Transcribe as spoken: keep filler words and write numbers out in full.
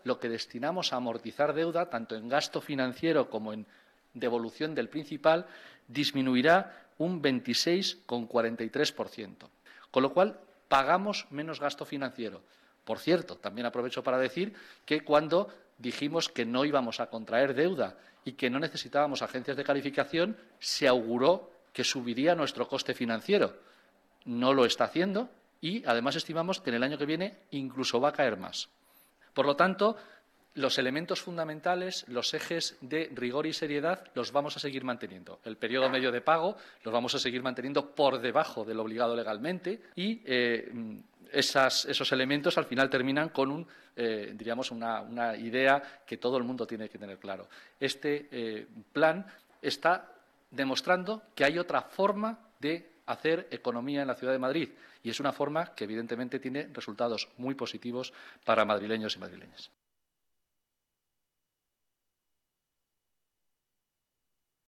lo que destinamos a amortizar deuda, tanto en gasto financiero como en devolución del principal, disminuirá un veintiséis coma cuarenta y tres por ciento. Con lo cual, pagamos menos gasto financiero. Por cierto, también aprovecho para decir que cuando dijimos que no íbamos a contraer deuda y que no necesitábamos agencias de calificación, se auguró que subiría nuestro coste financiero. No lo está haciendo y, además, estimamos que en el año que viene incluso va a caer más. Por lo tanto, los elementos fundamentales, los ejes de rigor y seriedad, los vamos a seguir manteniendo. El periodo medio de pago los vamos a seguir manteniendo por debajo del obligado legalmente y eh, esas, esos elementos al final terminan con un, eh, diríamos una, una idea que todo el mundo tiene que tener claro. Este eh, plan está demostrando que hay otra forma de hacer economía en la ciudad de Madrid y es una forma que evidentemente tiene resultados muy positivos para madrileños y madrileñas.